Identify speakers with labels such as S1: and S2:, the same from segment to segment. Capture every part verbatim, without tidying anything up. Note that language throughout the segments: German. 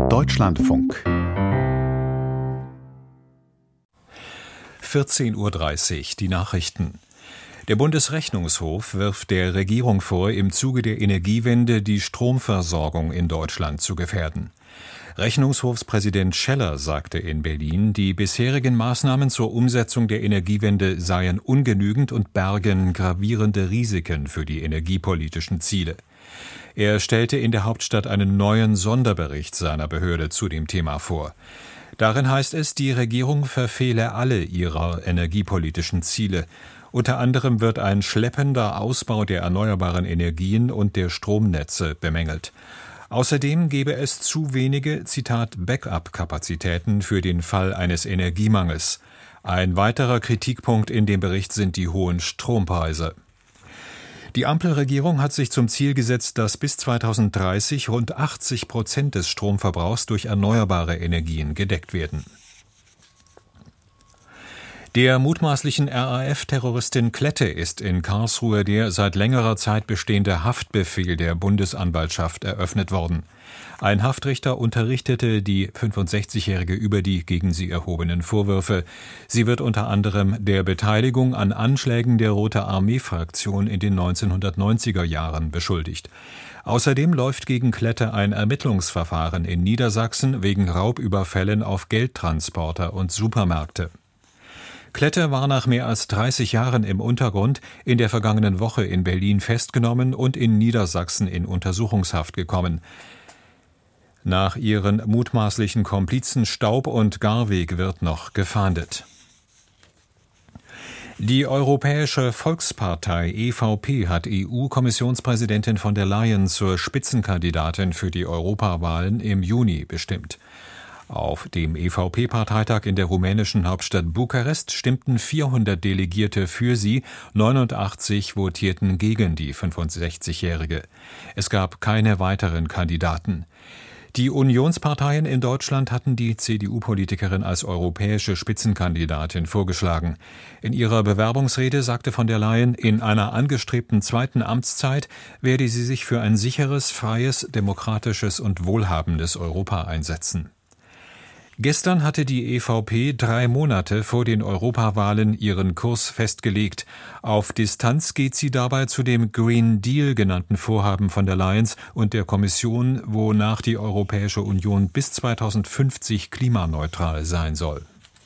S1: Deutschlandfunk.
S2: vierzehn Uhr dreißig, die Nachrichten. Der Bundesrechnungshof wirft der Regierung vor, im Zuge der Energiewende die Stromversorgung in Deutschland zu gefährden. Rechnungshofspräsident Scheller sagte in Berlin, die bisherigen Maßnahmen zur Umsetzung der Energiewende seien ungenügend und bergen gravierende Risiken für die energiepolitischen Ziele. Er stellte in der Hauptstadt einen neuen Sonderbericht seiner Behörde zu dem Thema vor. Darin heißt es, die Regierung verfehle alle ihrer energiepolitischen Ziele. Unter anderem wird ein schleppender Ausbau der erneuerbaren Energien und der Stromnetze bemängelt. Außerdem gebe es zu wenige, Zitat, Backup-Kapazitäten für den Fall eines Energiemangels. Ein weiterer Kritikpunkt in dem Bericht sind die hohen Strompreise. Die Ampelregierung hat sich zum Ziel gesetzt, dass bis zweitausenddreißig rund achtzig Prozent des Stromverbrauchs durch erneuerbare Energien gedeckt werden. Der mutmaßlichen R A F-Terroristin Klette ist in Karlsruhe der seit längerer Zeit bestehende Haftbefehl der Bundesanwaltschaft eröffnet worden. Ein Haftrichter unterrichtete die fünfundsechzigjährige über die gegen sie erhobenen Vorwürfe. Sie wird unter anderem der Beteiligung an Anschlägen der Rote Armee-Fraktion in den neunzehnhundertneunziger Jahren beschuldigt. Außerdem läuft gegen Klette ein Ermittlungsverfahren in Niedersachsen wegen Raubüberfällen auf Geldtransporter und Supermärkte. Klette war nach mehr als dreißig Jahren im Untergrund in der vergangenen Woche in Berlin festgenommen und in Niedersachsen in Untersuchungshaft gekommen. Nach ihren mutmaßlichen Komplizen Staub und Garweg wird noch gefahndet. Die Europäische Volkspartei E V P hat E U-Kommissionspräsidentin von der Leyen zur Spitzenkandidatin für die Europawahlen im Juni bestimmt. Auf dem E V P-Parteitag in der rumänischen Hauptstadt Bukarest stimmten vierhundert Delegierte für sie, neunundachtzig votierten gegen die fünfundsechzigjährige. Es gab keine weiteren Kandidaten. Die Unionsparteien in Deutschland hatten die C D U-Politikerin als europäische Spitzenkandidatin vorgeschlagen. In ihrer Bewerbungsrede sagte von der Leyen, in einer angestrebten zweiten Amtszeit werde sie sich für ein sicheres, freies, demokratisches und wohlhabendes Europa einsetzen. Gestern hatte die E V P drei Monate vor den Europawahlen ihren Kurs festgelegt. Auf Distanz geht sie dabei zu dem Green Deal genannten Vorhaben von der Leyen und der Kommission, wonach die Europäische Union bis zweitausendfünfzig klimaneutral sein soll.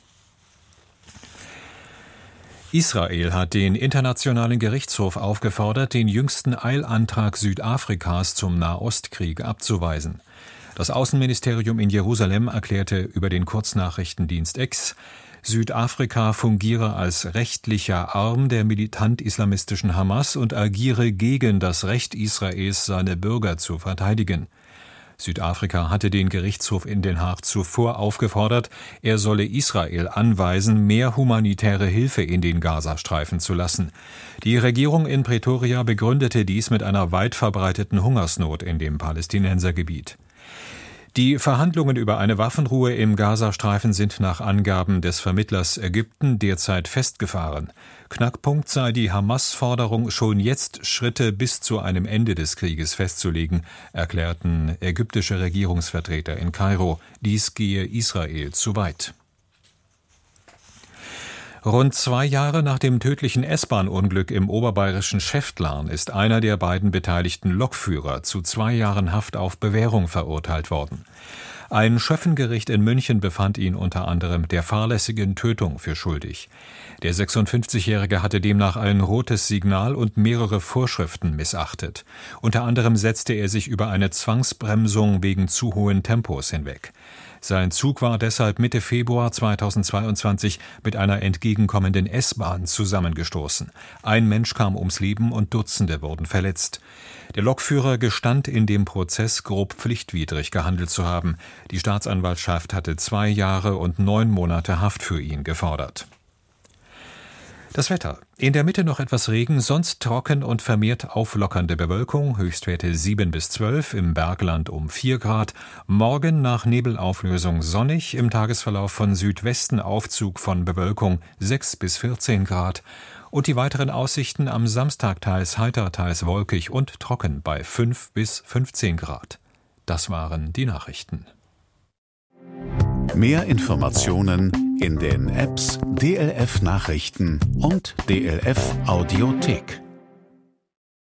S2: Israel hat den Internationalen Gerichtshof aufgefordert, den jüngsten Eilantrag Südafrikas zum Nahostkrieg abzuweisen. Das Außenministerium in Jerusalem erklärte über den Kurznachrichtendienst X, Südafrika fungiere als rechtlicher Arm der militant-islamistischen Hamas und agiere gegen das Recht Israels, seine Bürger zu verteidigen. Südafrika hatte den Gerichtshof in Den Haag zuvor aufgefordert, er solle Israel anweisen, mehr humanitäre Hilfe in den Gazastreifen zu lassen. Die Regierung in Pretoria begründete dies mit einer weit verbreiteten Hungersnot in dem Palästinensergebiet. Die Verhandlungen über eine Waffenruhe im Gazastreifen sind nach Angaben des Vermittlers Ägypten derzeit festgefahren. Knackpunkt sei die Hamas-Forderung, schon jetzt Schritte bis zu einem Ende des Krieges festzulegen, erklärten ägyptische Regierungsvertreter in Kairo. Dies gehe Israel zu weit. Rund zwei Jahre nach dem tödlichen S-Bahn-Unglück im oberbayerischen Schäftlarn ist einer der beiden beteiligten Lokführer zu zwei Jahren Haft auf Bewährung verurteilt worden. Ein Schöffengericht in München befand ihn unter anderem der fahrlässigen Tötung für schuldig. Der sechsundfünfzigjährige hatte demnach ein rotes Signal und mehrere Vorschriften missachtet. Unter anderem setzte er sich über eine Zwangsbremsung wegen zu hohen Tempos hinweg. Sein Zug war deshalb Mitte Februar zweitausendzweiundzwanzig mit einer entgegenkommenden S-Bahn zusammengestoßen. Ein Mensch kam ums Leben und Dutzende wurden verletzt. Der Lokführer gestand in dem Prozess, grob pflichtwidrig gehandelt zu haben. Die Staatsanwaltschaft hatte zwei Jahre und neun Monate Haft für ihn gefordert. Das Wetter. In der Mitte noch etwas Regen, sonst trocken und vermehrt auflockernde Bewölkung, Höchstwerte sieben bis zwölf, im Bergland um vier Grad. Morgen nach Nebelauflösung sonnig, im Tagesverlauf von Südwesten Aufzug von Bewölkung sechs bis vierzehn Grad. Und die weiteren Aussichten am Samstag teils heiter, teils wolkig und trocken bei fünf bis fünfzehn Grad. Das waren die Nachrichten.
S1: Mehr Informationen in den Apps D L F Nachrichten und D L F Audiothek.